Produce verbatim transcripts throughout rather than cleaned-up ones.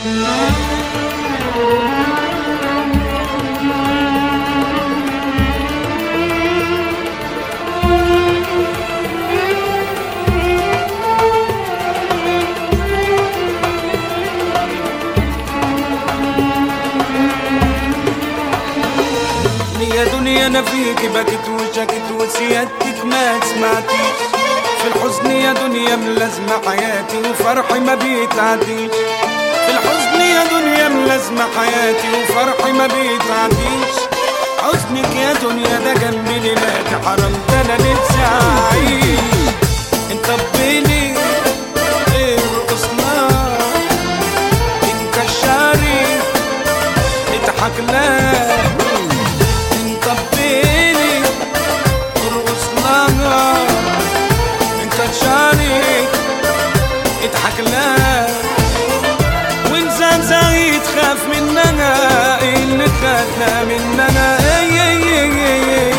يا دنيا انا فيكي بكت وشكت وسيادتك ما سمعتيش، في الحزن يا دنيا ملازمة حياتي وفرحي ما بيتعديش، في الحزن يا دنيا ملازمة حياتي وفرحي ما بيتعديش، حزنك يا دنيا ده جنبي ليلاتي حرام ده انا نفسي اعيش. انت بيني ارقصنا انكشاري اضحك لك، اضحك لها وانسان زايد خاف مننا اللي خدنا مننا. اي اي اي اي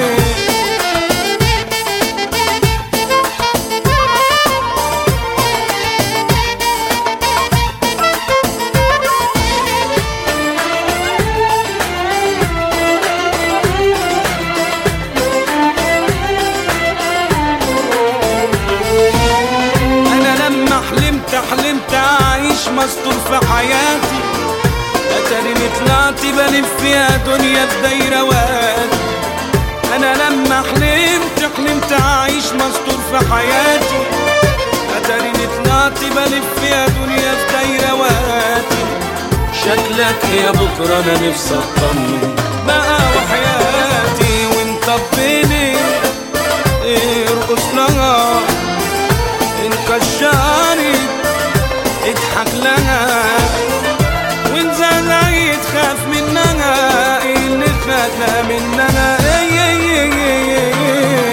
حلمت أعيش مستور في حياتي، أتاريني طلعت بلف يا دنيا في دايرة وادي. أنا لما حلمت حلمت أعيش مستور في حياتي، أتاريني طلعت بلف يا دنيا في دايرة وادي. شكلك يا بكرة أنا نفسي أطمن بقى وحياتي، وأنت بيني ارقص لها انكشاري اضحك لها وانزل عيد خاف منها اللي خدنا مننا. اي اي اي اي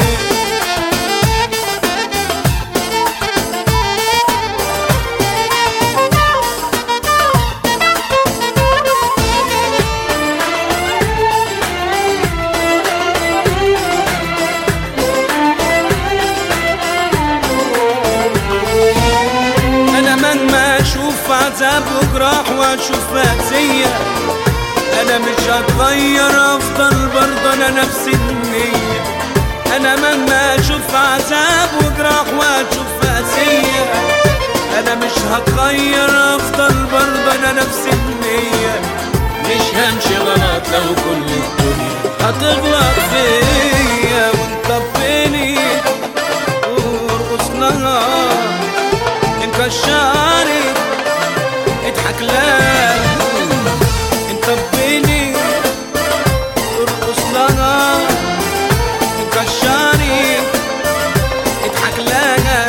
عذاب وجراح واشوف مأسية، انا مش هتغير افضل برضه انا نفس النية. انا مهما اشوف عذاب وجراح واشوف مأسية، انا مش هتغير افضل برضه انا نفس النية. مش همشي غلط لو كل الدنيا هتغلط فيا، وانت بيني وارقص لها انكشاري اضحك لها. انت بيني ارقص لها انكشاري اضحك لها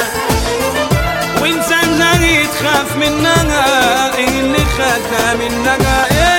وانسان زي تخاف منها اللي خدها منها.